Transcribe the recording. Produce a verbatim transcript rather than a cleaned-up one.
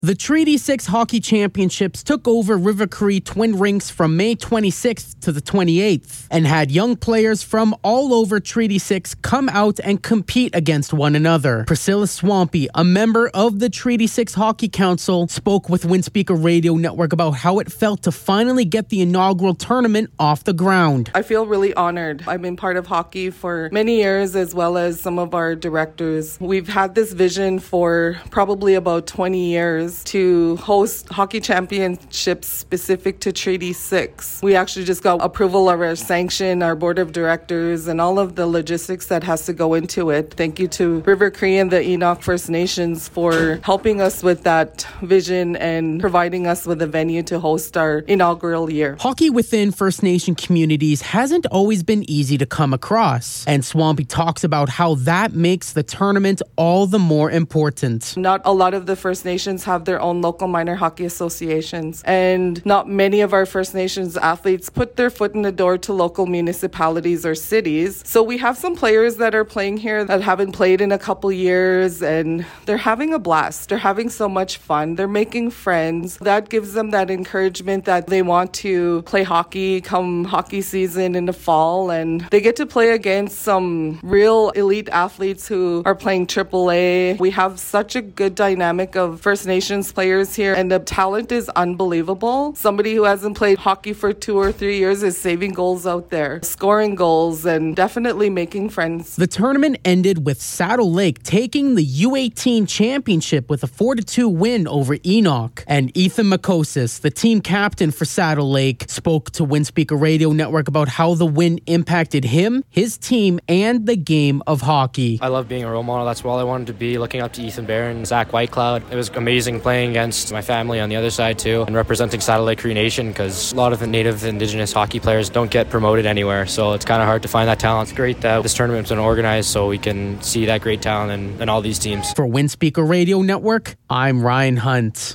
The Treaty six Hockey Championships took over River Cree Twin Rinks from May twenty-sixth to the twenty-eighth and had young players from all over Treaty six come out and compete against one another. Priscilla Swampy, a member of the Treaty six Hockey Council, spoke with Windspeaker Radio Network about how it felt to finally get the inaugural tournament off the ground. I feel really honored. I've been part of hockey for many years, as well as some of our directors. We've had this vision for probably about twenty years to host hockey championships specific to Treaty six. We actually just got approval of our sanction, our board of directors, and all of the logistics that has to go into it. Thank you to River Cree and the Enoch First Nations for helping us with that vision and providing us with a venue to host our inaugural year. Hockey within First Nation communities hasn't always been easy to come across, and Swampy talks about how that makes the tournament all the more important. Not a lot of the First Nations have their own local minor hockey associations, and not many of our First Nations athletes put their foot in the door to local municipalities or cities. So we have some players that are playing here that haven't played in a couple years, and they're having a blast. They're having so much fun. They're making friends. That gives them that encouragement that they want to play hockey come hockey season in the fall, and they get to play against some real elite athletes who are playing triple A. We have such a good dynamic of First Nations players here, and the talent is unbelievable. Somebody who hasn't played hockey for two or three years is saving goals out there, scoring goals, and definitely making friends. The tournament ended with Saddle Lake taking the U eighteen championship with a four to two win over Enoch. And Ethan Makosis, the team captain for Saddle Lake, spoke to Windspeaker Radio Network about how the win impacted him, his team, and the game of hockey. I love being a role model. That's all I wanted to be, looking up to Ethan Barron, Zach Whitecloud. It was amazing playing against my family on the other side too, and representing Saddle Lake Cree Nation, because a lot of the native indigenous hockey players don't get promoted anywhere, so it's kind of hard to find that talent. It's great that this tournament's been organized so we can see that great talent in, in all these teams. For Windspeaker Radio Network, I'm Ryan Hunt.